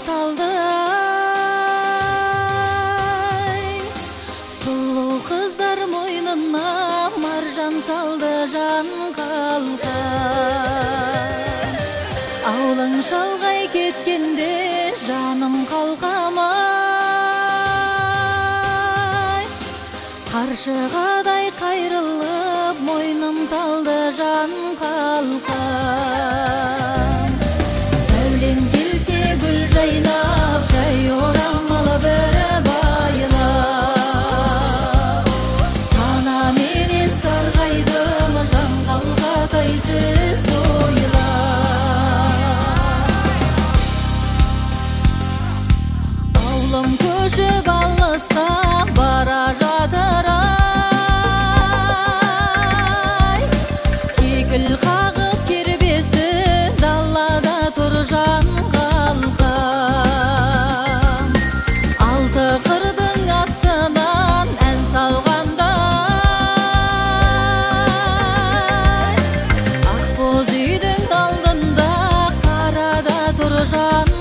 талдай. Сұлу қыздар мойнына маржан салды жан қалқан. Ауылың шалғай кеткенде жаным қалқамай. Қаршығадай қайрылып мойным талды жан қалқан. Сәулем келсе гүл жайнап, жай орамалы бір байлап. Сана менен сарғайдым жан қалқатайсыз ойлап. Аулым көшіп алысқа бара жатыр ай. Кекіл қағып кербесі далада тұр жан қалқан. Алты қырдың астынан ән салғандай. Ақбоз үйдің алдында қарада тұр жан